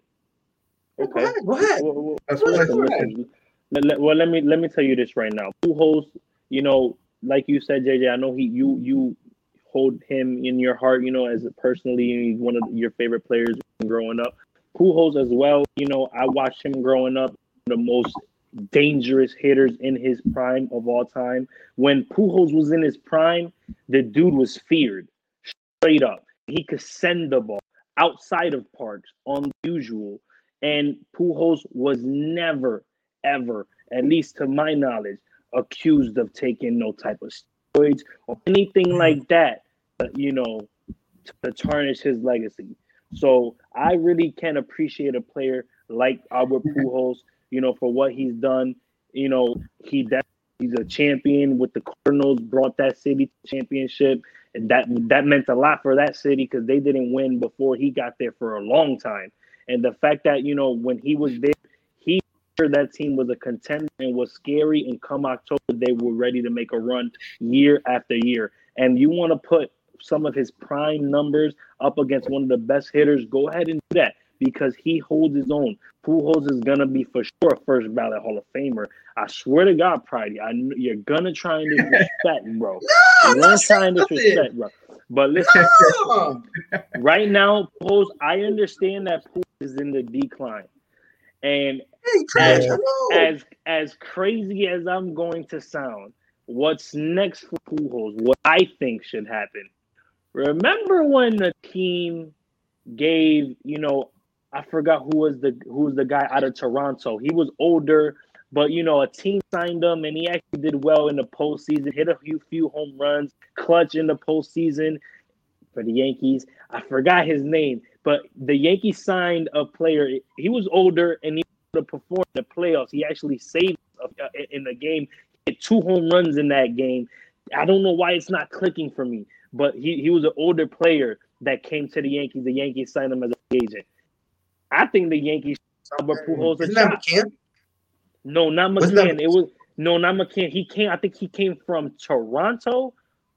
Go Okay. ahead. Go ahead. Well, well, That's what I listen, said. listen. Let, let- well, let me let me tell you this right now. Pujols, you know, like you said, J J. I know he you you hold him in your heart. You know, as personally, he's one of your favorite players growing up. Pujols as well. You know, I watched him growing up. The most dangerous hitters in his prime of all time. When Pujols was in his prime, the dude was feared straight up. He could send the ball outside of parks, unusual. And Pujols was never, ever, at least to my knowledge, accused of taking no type of steroids or anything like that, but, you know, to tarnish his legacy. So I really can appreciate a player like Albert Pujols, you know, for what he's done. You know, he definitely he's a champion with the Cardinals, brought that city to championship. And that that meant a lot for that city because they didn't win before he got there for a long time. And the fact that, you know, when he was there, he sure that team was a contender and was scary. And come October, they were ready to make a run year after year. And you want to put some of his prime numbers up against one of the best hitters, go ahead and do that because he holds his own. Pujols is going to be for sure a first ballot Hall of Famer. I swear to God, Pride, I, you're going to try and disrespect, bro. No, You're going to try and disrespect, bro. But listen, No. right now, Pujols, I understand that Pujols is in the decline. And Hey, trash. I know. as as crazy as I'm going to sound, what's next for Pujols, what I think should happen. Remember when the team gave, you know, I forgot who was the who was the guy out of Toronto. He was older, but you know, a team signed him and he actually did well in the postseason, hit a few few home runs, clutch in the postseason for the Yankees. I forgot his name, but the Yankees signed a player. He was older and he to perform in the playoffs. He actually saved in the game. He hit two home runs in that game. I don't know why it's not clicking for me, but he, he was an older player that came to the Yankees. The Yankees signed him as an agent. I think the Yankees Albert Pujols a Isn't that shot. McCann? No, not Wasn't that- McCann. It was no, not McCann. He came. I think he came from Toronto.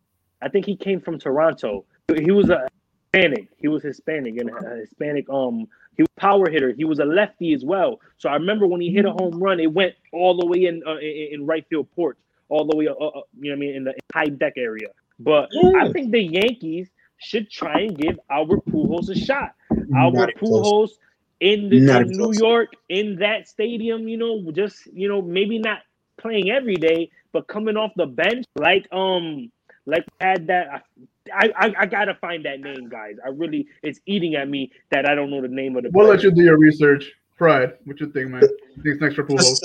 I think he came from Toronto. He was a Hispanic. He was Hispanic and a Hispanic. Um, he was a power hitter. He was a lefty as well. So I remember when he hit a home run, it went all the way in uh, in, in right field porch, all the way. Uh, uh, you know what I mean, in the high deck area. But I think the Yankees should try and give Albert Pujols a shot. Albert even close. Pujols in, the, Not in even New close. York, in that stadium, you know, just, you know, maybe not playing every day, but coming off the bench, like um, like had that. I I, I gotta find that name, guys. I really, it's eating at me that I don't know the name of the. We'll player. let you do your research. Pride, what you think, man? Thanks next for Pujols.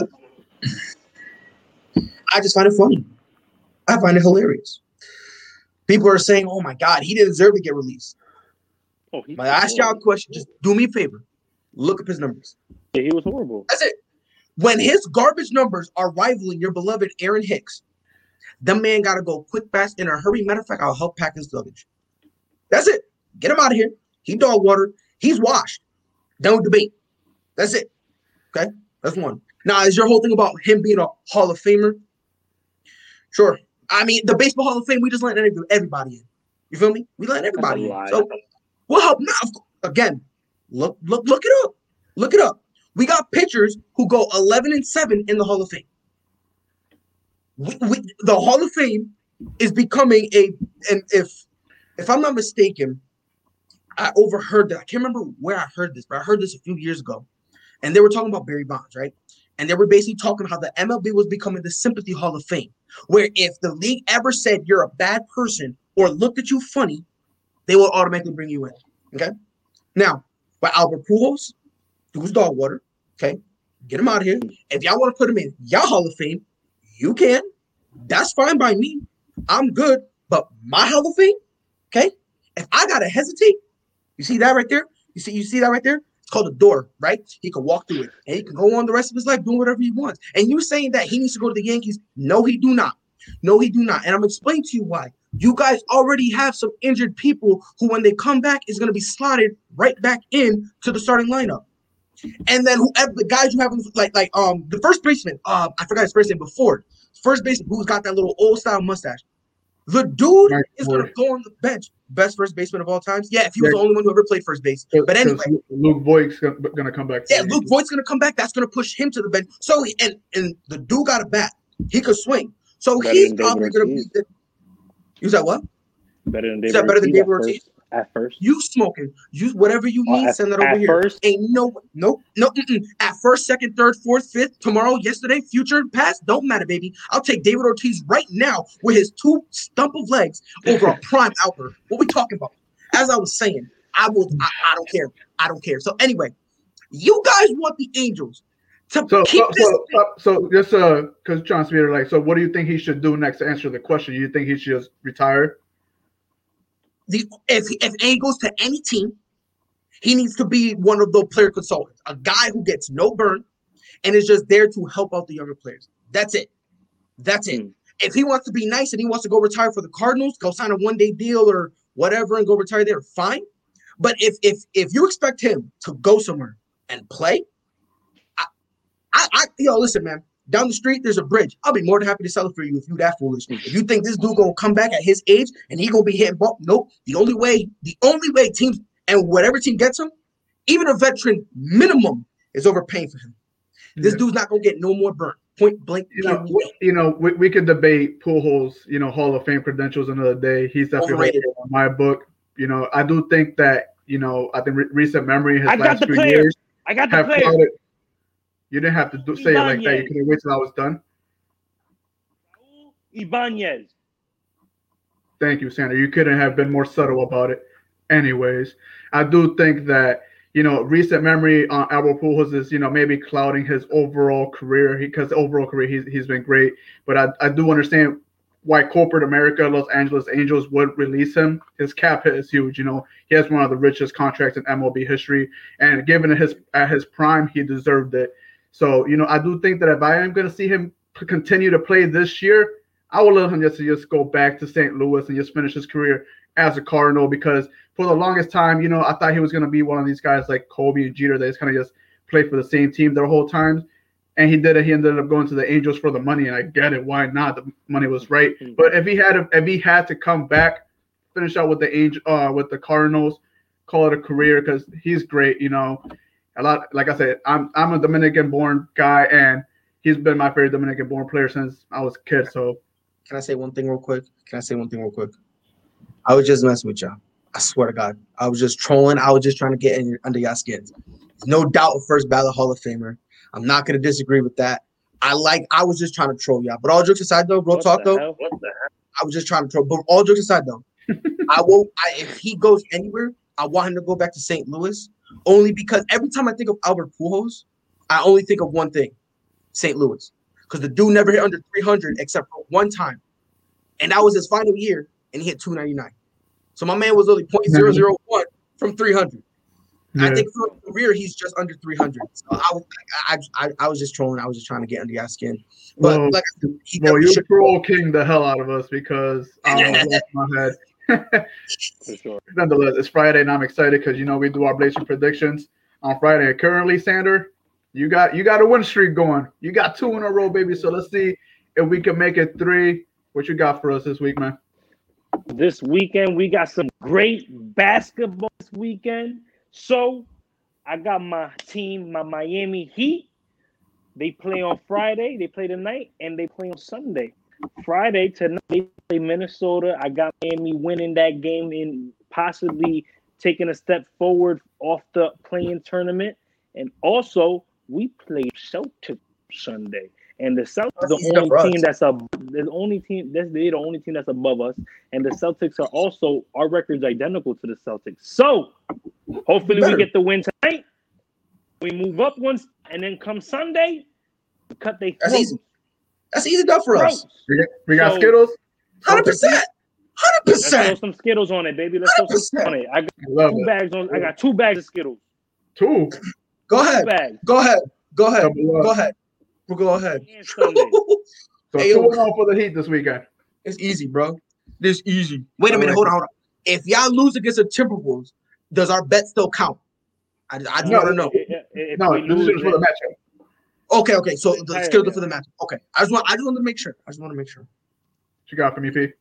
I just find it funny. I find it hilarious. People are saying, "Oh my God, he didn't deserve to get released." Oh, he, But I ask y'all a question. Just do me a favor. Look up his numbers. yeah, he was horrible. That's it. When his garbage numbers are rivaling your beloved Aaron Hicks, the man got to go quick, fast, in a hurry. Matter of fact, I'll help pack his luggage. That's it. Get him out of here. He dog water. He's washed. Don't debate. That's it. Okay? That's one. Now, is your whole thing about him being a Hall of Famer? Sure. I mean, the Baseball Hall of Fame, we just let everybody in. You feel me? We let everybody in. lie. So we'll help. Now, again, look, look, look it up. Look it up. We got pitchers who go eleven and seven in the Hall of Fame. We, we, the Hall of Fame is becoming a, and if if I'm not mistaken, I overheard that. I can't remember where I heard this, but I heard this a few years ago. And they were talking about Barry Bonds, right? And they were basically talking how the M L B was becoming the Sympathy Hall of Fame, where if the league ever said you're a bad person or looked at you funny, they will automatically bring you in. Okay? Now, by Albert Pujols, who's dog water, okay? Get him out of here. If y'all want to put him in y'all Hall of Fame, you can. That's fine by me. I'm good. But my Hall of Fame, okay? If I gotta hesitate, you see that right there? You see, you see that right there? It's called a door, right? He can walk through it, and he can go on the rest of his life doing whatever he wants. And you saying that he needs to go to the Yankees? No, he do not. No, he do not. And I'm explaining to you why. You guys already have some injured people who, when they come back, is going to be slotted right back in to the starting lineup. And then whoever the guys you have, like like um the first baseman, uh I forgot his first name before, first baseman who's got that little old style mustache. The dude Right, is going to go on the bench. Best first baseman of all times. Yeah, if he was yeah. the only one who ever played first base. But anyway, Luke Voigt's going to come back. Yeah, Luke Voigt's going to come back. That's going to push him to the bench. So and and the dude got a bat. He could swing. So better he's probably going to be. The, you said what? Better than David. Is that better than David Ortiz? At first, you smoking, use whatever you need, oh, at, send that over here. First? Ain't no, no, no. Mm-mm. At first, second, third, fourth, fifth, tomorrow, yesterday, future, past, don't matter, baby. I'll take David Ortiz right now with his two stump of legs over a prime Albert. What we talking about? As I was saying, I will. I, I don't care. I don't care. So anyway, you guys want the Angels to so, keep so, this. So, so, so just uh, because John Speeder, like, so what do you think he should do next to answer the question? You think he should just retire? The, if if A goes to any team, he needs to be one of the player consultants, a guy who gets no burn and is just there to help out the younger players. That's it. That's it. Mm. If he wants to be nice and he wants to go retire for the Cardinals, go sign a one-day deal or whatever and go retire there, fine. But if if if you expect him to go somewhere and play, I, I, I yo, listen, man. Down the street, there's a bridge. I'll be more than happy to sell it for you if you that foolish. If you think this dude gonna come back at his age and he gonna be hitting ball, nope. The only way, the only way teams and whatever team gets him, even a veteran minimum is overpaying for him. This yeah. dude's not gonna get no more burn. Point blank. You know, you know, we, we could debate Pujols, you know, Hall of Fame credentials another day. He's definitely overrated in my book. You know, I do think that, you know, I think re- recent memory his I last got the few player. years I got the player. You didn't have to do, say it like that. You could have waited till I was done. Ibanez. Thank you, Sandra. You couldn't have been more subtle about it. Anyways, I do think that, you know, recent memory on Albert Pujols is, you know, maybe clouding his overall career because overall career he's he's been great. But I, I do understand why corporate America, Los Angeles Angels would release him. His cap hit is huge. You know, he has one of the richest contracts in M L B history, and given his at his prime, he deserved it. So, you know, I do think that if I am going to see him continue to play this year, I will let him just, just go back to Saint Louis and just finish his career as a Cardinal because for the longest time, you know, I thought he was going to be one of these guys like Kobe and Jeter that just kind of just played for the same team their whole time. And he did it. He ended up going to the Angels for the money, and I get it. Why not? The money was right. But if he had to, if he had to come back, finish out with the Angel, uh, with the Cardinals, call it a career because he's great, you know. A lot, like I said, I'm I'm a Dominican-born guy, and he's been my favorite Dominican-born player since I was a kid. So, can I say one thing real quick? Can I say one thing real quick? I was just messing with y'all. I swear to God, I was just trolling. I was just trying to get in your, under y'all skins. No doubt, a first ballot Hall of Famer. I'm not gonna disagree with that. I like. I was just trying to troll y'all. But all jokes aside, though, real talk though. Hell? What the hell? I was just trying to troll. But all jokes aside, though, I will. I, if he goes anywhere, I want him to go back to Saint Louis. Only because every time I think of Albert Pujols, I only think of one thing, Saint Louis. Because the dude never hit under three hundred except for one time. And that was his final year, and he hit two ninety-nine. So my man was only point zero zero one from three hundred. Yeah. I think for a career, he's just under three hundred. So I was, I, I, I was just trolling. I was just trying to get under your skin. But well, like I said, he well, you troll king the hell out of us because I was off my head. For sure. Nonetheless, it's Friday, and I'm excited because you know we do our Blazer predictions on Friday. Currently, Sander, you got you got a win streak going. You got two in a row, baby. So let's see if we can make it three. What you got for us this week, man? This weekend we got some great basketball this weekend. So I got my team, my Miami Heat. They play on Friday. They play tonight, and they play on Sunday. Friday tonight they play Minnesota. I got Miami winning that game and possibly taking a step forward off the play-in tournament. And also, we play Celtics Sunday, and the Celtics are the only team that's above. The only team that's they're the only team that's above us, and the Celtics are also our record's identical to the Celtics. So hopefully we get the win tonight. We move up once, and then come Sunday, we cut they That's easy. That's easy enough for us. We got, we got So- Skittles. Hundred percent. Hundred Let's throw percent. some Skittles on it, baby. Let's throw some Skittles on it. I got I love two it. bags on. I got two bags of Skittles. Two. Go Two ahead. bags. Go ahead. Go ahead. Double up. Go ahead. We'll go ahead. And Sunday. So Hey, two yo. and oh for the Heat this weekend. It's easy, bro. It's easy. Wait a I minute. like Hold it. on. Hold on. If y'all lose against the Timberwolves, does our bet still count? I, I No, want to know. If- if No, we this is lose, just for the matchup. Okay, okay. So the Entirely, skills yeah. for the match. Okay. I just want. I just want to make sure. I just want to make sure. What you got for me, P?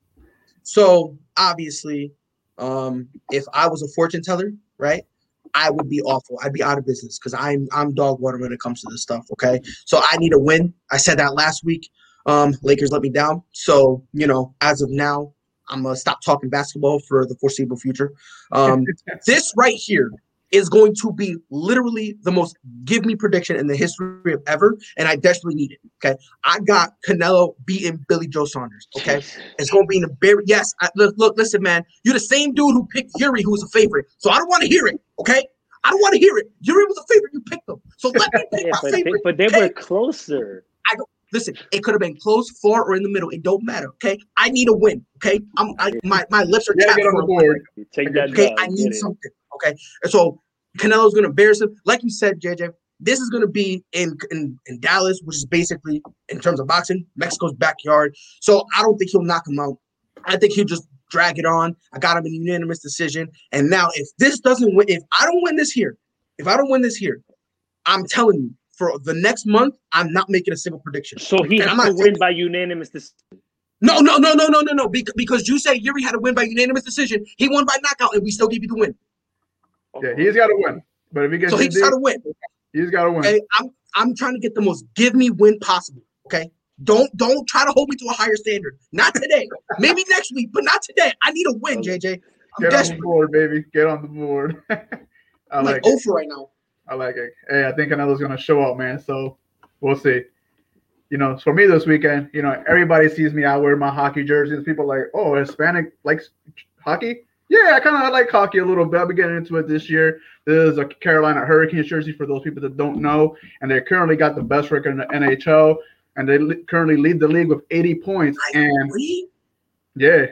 So obviously, um, if I was a fortune teller, right, I would be awful. I'd be out of business because I'm I'm dog water when it comes to this stuff. Okay, so I need a win. I said that last week. Um, Lakers let me down. So you know, as of now, I'm gonna stop talking basketball for the foreseeable future. Um, this right here is going to be literally the most give me prediction in the history of ever, and I desperately need it. Okay, I got Canelo beating Billy Joe Saunders. Okay. It's going to be in the very yes. I, look, look, listen, man. You're the same dude who picked Yuri, who was a favorite. So I don't want to hear it. Okay, I don't want to hear it. Yuri was a favorite. You picked him. So let me pick Yeah, my but they, favorite. but they okay? were closer. Listen, it could have been close, far, or in the middle. It don't matter. Okay, I need a win. Okay, I'm I, my my lips are Yeah, tapped get on for the a win. board. You take that Okay, dub, I get need it. something. Okay, and so Canelo's going to embarrass him, like you said, J J. This is going to be in, in in Dallas, which is basically in terms of boxing, Mexico's backyard. So I don't think he'll knock him out. I think he'll just drag it on. I got him in a unanimous decision. And now, if this doesn't win, if I don't win this here, if I don't win this here, I'm telling you, for the next month, I'm not making a single prediction. So he And has I'm to not win taking- by unanimous decision. No, no, no, no, no, no, no. Because, because you say Yuri had to win by unanimous decision. He won by knockout, and we still give you the win. Yeah, he's got to win. But if he gets So he his just got to deal, win. he's got to win. Okay, I'm I'm trying to get the most give me win possible. Okay, don't don't try to hold me to a higher standard. Not today. Maybe next week, but not today. I need a win, J J. I'm Get on the desperate. board, baby. Get on the board. I I'm like like it. oh for right now. I like it. Hey, I think Canelo's gonna show up, man. So we'll see. You know, for me this weekend, you know, everybody sees me out wearing my hockey jerseys. People are like, oh, Hispanic likes hockey. Yeah, I kind of like hockey a little bit. I'll be getting into it this year. This is a Carolina Hurricanes jersey for those people that don't know, and they currently got the best record in the N H L, and they li- currently lead the league with eighty points. And Really? yeah,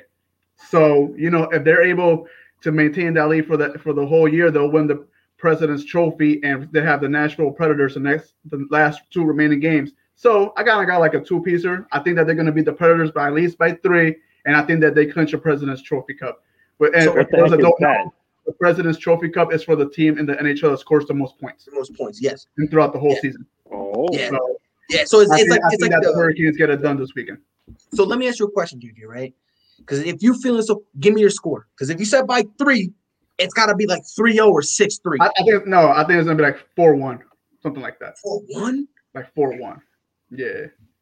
so you know, if they're able to maintain that lead for the for the whole year, they'll win the President's Trophy, and they have the Nashville Predators the next the last two remaining games. So I kind of got like a two piecer. I think that they're going to beat the Predators by at least by three, and I think that they clinch the President's Trophy Cup. But and So for what the those heck that is don't that? know, the President's Trophy Cup is for the team in the N H L that scores the most points The most points, yes. and throughout the whole Yeah. season. Oh, Yeah. So Yeah. So it's, I it's think, like I it's think like that the the, Hurricanes get it done this weekend. so let me ask you a question, J J, right? Because if you feeling so, give me your score. Because if you said by three, it's got to be like three oh or six three. I, I think no, I think it's gonna be like four one, something like that, four one? like four one. Yeah,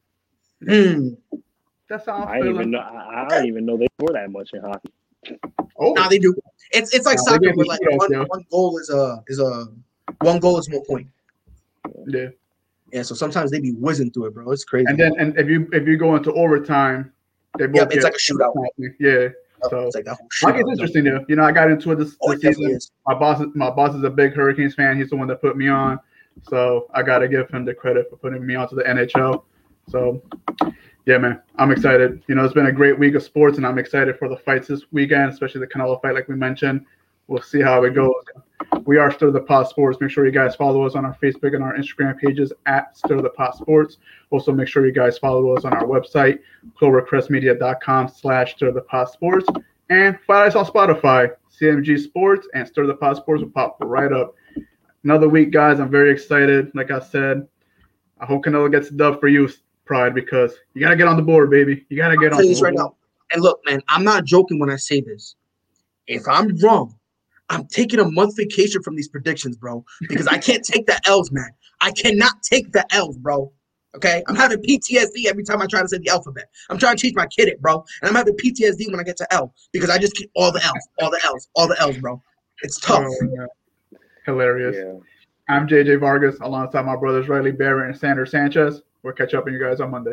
Hmm. that's how I'm I didn't even feeling. know. I, I don't even know they score that much in hockey. Oh, Now they do. It's it's like Nah, they soccer get where the like shootouts, one, yo. one goal is a is a one goal is one point. yeah. Yeah, so sometimes they be whizzing through it, bro. It's crazy. And then and if you if you go into overtime, they both Yep, it's get like a shootout. Yeah, Oh, so it's like that whole hockey's shootout. interesting though. You know, I got into it this, Oh, this it definitely season. is. My boss, is- my boss is a big Hurricanes fan. He's the one that put me on, so I got to give him the credit for putting me onto the N H L. So, yeah, man, I'm excited. You know, it's been a great week of sports, and I'm excited for the fights this weekend, especially the Canelo fight, like we mentioned. We'll see how it goes. We are Stir the Pot Sports. Make sure you guys follow us on our Facebook and our Instagram pages at Stir the Pot Sports. Also, make sure you guys follow us on our website, clovercrestmedia.com slash Stir the Pot Sports. And find us on Spotify, C M G Sports, and Stir the Pot Sports will pop right up. Another week, guys. I'm very excited. Like I said, I hope Canelo gets the dub for you, Pride, because you got to get on the board, baby. You got to get I'll on tell the you this board. right now. And look, man, I'm not joking when I say this. If I'm wrong, I'm taking a month vacation from these predictions, bro, because I can't take the L's, man. I cannot take the L's, bro. Okay? I'm having P T S D every time I try to say the alphabet. I'm trying to teach my kid it, bro. And I'm having P T S D when I get to L because I just keep all the L's, all the L's, all the L's, bro. It's tough. Oh, hilarious. Yeah. I'm J J Vargas alongside my brothers Riley Barrett and Sanders Sanchez. We'll catch up on you guys on Monday.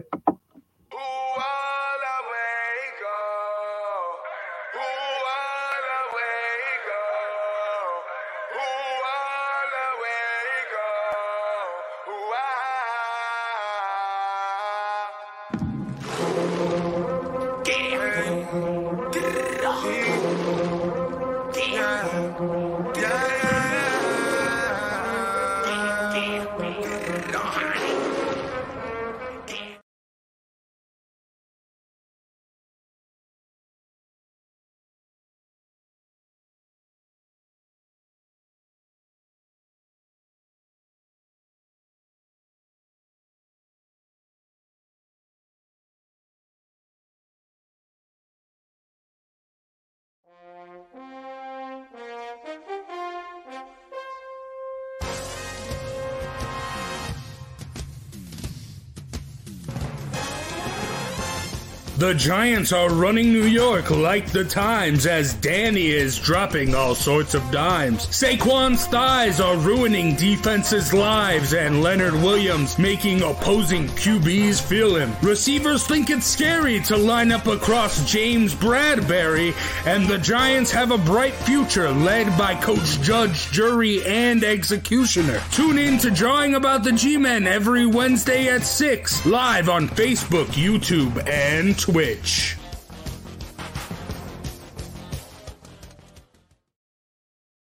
The Giants are running New York like the Times as Danny is dropping all sorts of dimes. Saquon's thighs are ruining defenses' lives and Leonard Williams making opposing Q Bs feel him. Receivers think it's scary to line up across James Bradbury, and the Giants have a bright future led by Coach Judge, Jury, and Executioner. Tune in to Drawing About the G-Men every Wednesday at six, live on Facebook, YouTube, and Twitch.